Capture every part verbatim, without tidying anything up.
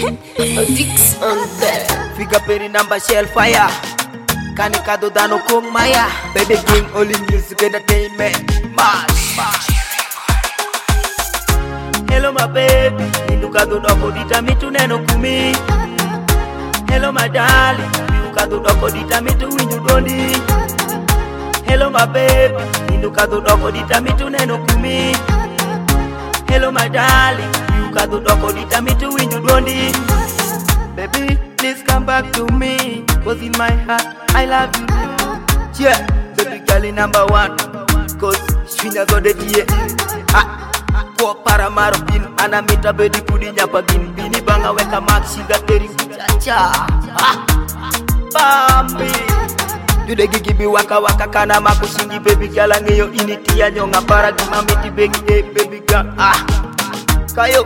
Dicks on there. Figa peri number shell fire. Kani kado dano kong maya. Baby king only music entertainment. Mash. Hello my baby, induka doko dita mitu neno kumi. Hello my darling, induka doko dita mitu winju dondi. Hello my baby, induka doko dita mitu neno kumi. Hello my darling, induka doko dita mitu winju dondi. Baby, please come back to me, cause in my heart I love you. Yeah, baby girl number one, cause she never did it. Ah. Kwa para maro bin anamita bedi pudi nyapa bin bini banga weka maksiga teri kuchacha ah Bambi Dude gigi bi waka waka kana makusingi baby gala ngeyo initia nyonga para gimamiti bengi eh baby girl ah Kayo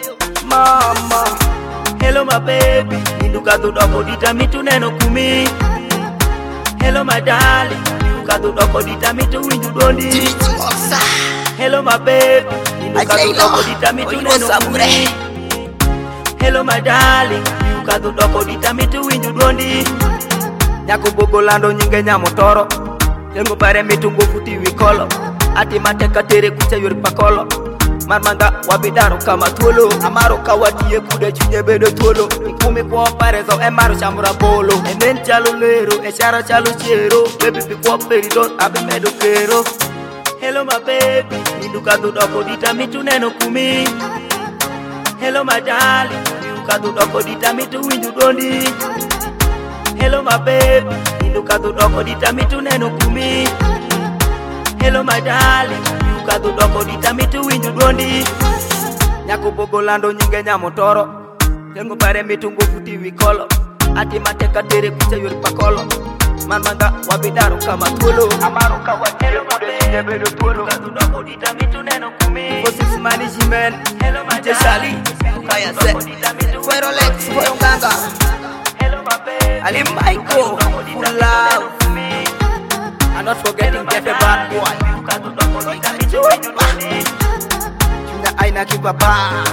mama Hello my baby Induka dudoko dita mitu neno kumi Hello my darling Induka dudoko dita mitu winju dondi Hello my baby Induka dudoko dita mitu neno kumi Hello my darling Induka dudoko dita mitu winju dondi Nyako bogo lando nyinge nyamotoro Yengo bare mitu ngufuti wikolo Ati mateka tere kucha yuri pakolo Marmanga wabidaro kama tuolo Amaro kawatie kude chunye bedo tuolo Nkumi kwa parezo emaro chamura bolo Enen chalo lero, eshara chalo chero Baby pikwa perido, abe medo kero Hello my baby, induka dudoko dita mitu neno kumi. Hello my darling, induka dudoko dita mitu winju dondi. Hello my baby, induka dudoko dita mitu neno kumi. Hello my darling, induka dudoko dita mitu winju dondi. Nyako bogo lando nyinge nyamotoro. Yengo bare mitu ngufuti wikolo. Ati mateka tere kucha yuri pakolo. Marmanga wabidaro kama tuolo Amaro kawatelo kude bedo tuolo Kadudoko dita mitu neno kumi For six management Hello my Jeshali Kaya set Fuero Lex Fuero Nganga Hello my baby Ali Michael Full love I'm not forgetting Jeff a bad boy Kadudoko dita mitu winju dondi Juna aina kibaba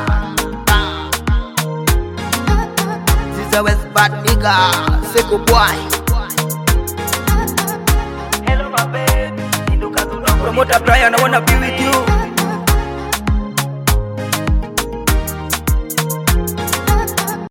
Ziza West bad nigga Seko boy Promoter Brian, I wanna be with